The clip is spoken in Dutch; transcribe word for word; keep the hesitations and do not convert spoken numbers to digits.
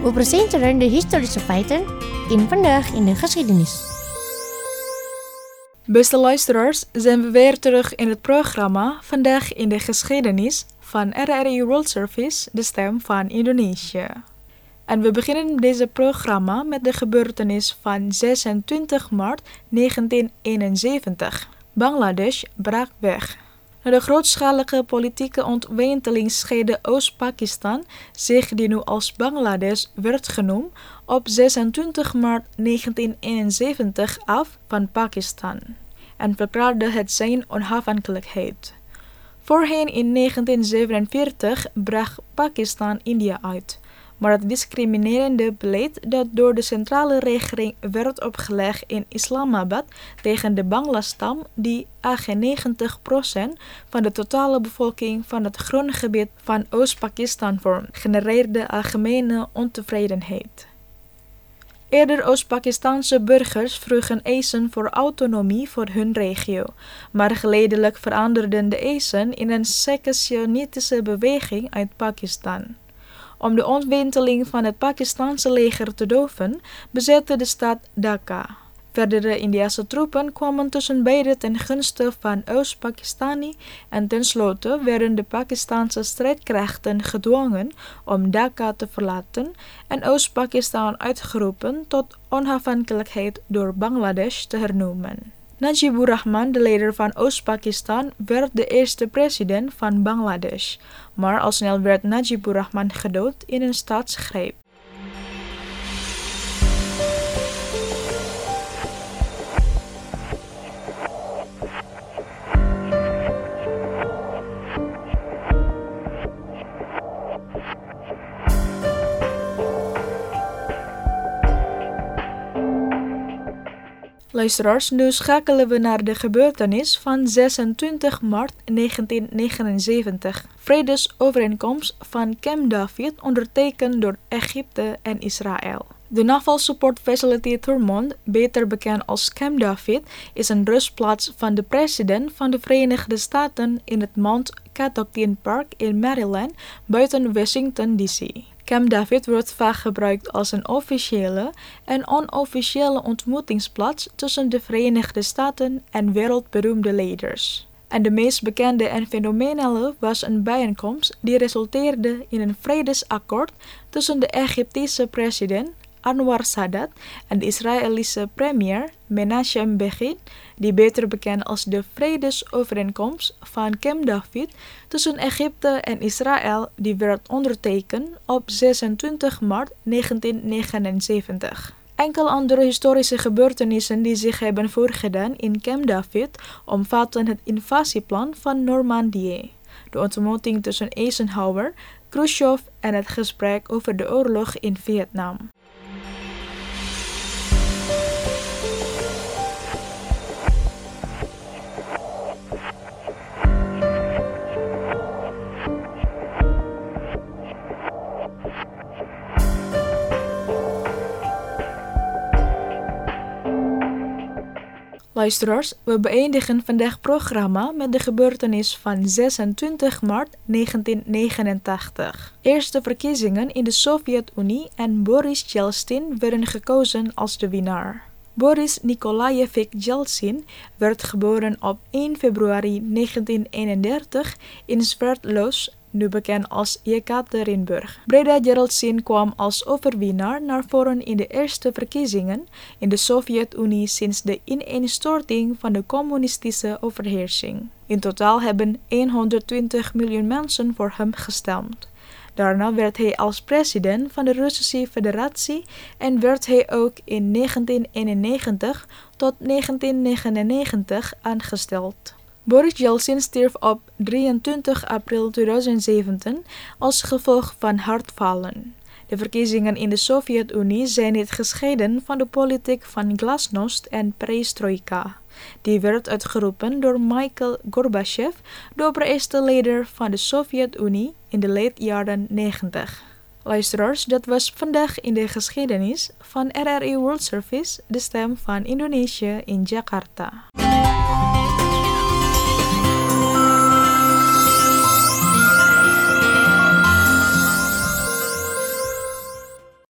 We presenteren de historische feiten in Vandaag in de Geschiedenis. Beste luisteraars, zijn we weer terug in het programma Vandaag in de Geschiedenis van R R I World Service, de stem van Indonesië. En we beginnen deze programma met de gebeurtenis van zesentwintig maart negentien eenenzeventig. Bangladesh brak weg. Na de grootschalige politieke ontwenteling scheidde Oost-Pakistan, zich die nu als Bangladesh werd genoemd, op zesentwintig maart negentien eenenzeventig af van Pakistan en verklaarde het zijn onafhankelijkheid. Voorheen in negentien zevenenveertig brak Pakistan India uit, maar het discriminerende beleid dat door de centrale regering werd opgelegd in Islamabad tegen de Bangla-stam, die achtennegentig procent van de totale bevolking van het grondgebied van Oost-Pakistan vormt, genereerde algemene ontevredenheid. Eerder Oost-Pakistanse burgers vroegen eisen voor autonomie voor hun regio, maar geleidelijk veranderden de eisen in een secessionistische beweging uit Pakistan. Om de ontwenteling van het Pakistanse leger te doven, bezette de stad Dhaka. Verdere Indiase troepen kwamen tussen beide ten gunste van Oost-Pakistani en tenslotte werden de Pakistanse strijdkrachten gedwongen om Dhaka te verlaten en Oost-Pakistan uitgeroepen tot onafhankelijkheid door Bangladesh te hernoemen. Najibur Rahman, de leider van Oost-Pakistan, werd de eerste president van Bangladesh, maar al snel werd Najibur Rahman gedood in een staatsgreep. Luisteraars, nu schakelen we naar de gebeurtenis van zesentwintig maart negentien negenenzeventig. Vredesovereenkomst van Camp David ondertekend door Egypte en Israël. De Naval Support Facility Thurmond, beter bekend als Camp David, is een rustplaats van de president van de Verenigde Staten in het Mount Catoctin Park in Maryland, buiten Washington D C. Camp David wordt vaak gebruikt als een officiële en onofficiële ontmoetingsplaats tussen de Verenigde Staten en wereldberoemde leiders. En de meest bekende en fenomenale was een bijeenkomst die resulteerde in een vredesakkoord tussen de Egyptische president Anwar Sadat en de Israëlische premier Menachem Begin, die beter bekend als de Vredesovereenkomst van Camp David tussen Egypte en Israël, die werd ondertekend op zesentwintig maart negentien negenenzeventig. Enkele andere historische gebeurtenissen die zich hebben voorgedaan in Camp David omvatten het invasieplan van Normandië, de ontmoeting tussen Eisenhower, Khrushchev en het gesprek over de oorlog in Vietnam. Luisteraars, we beëindigen vandaag het programma met de gebeurtenis van zesentwintig maart negentien negenentachtig. Eerste verkiezingen in de Sovjet-Unie en Boris Yeltsin werden gekozen als de winnaar. Boris Nikolaevich Yeltsin werd geboren op één februari negentien eenendertig in Sverdlovsk, nu bekend als Jekaterinburg. Breda Yeltsin kwam als overwinnaar naar voren in de eerste verkiezingen in de Sovjet-Unie sinds de ineenstorting van de communistische overheersing. In totaal hebben honderdtwintig miljoen mensen voor hem gestemd. Daarna werd hij als president van de Russische Federatie en werd hij ook in negentien eenennegentig tot negentien negenennegentig aangesteld. Boris Yeltsin stierf op drieëntwintig april tweeduizend zeventien als gevolg van hartfalen. De verkiezingen in de Sovjet-Unie zijn niet gescheiden van de politiek van glasnost en perestrojka. Die werd uitgeroepen door Mikhail Gorbachev, de oppereerste leider van de Sovjet-Unie in de late jaren negentig. Luisteraars, dat was vandaag in de geschiedenis van R R I World Service, de stem van Indonesië in Jakarta.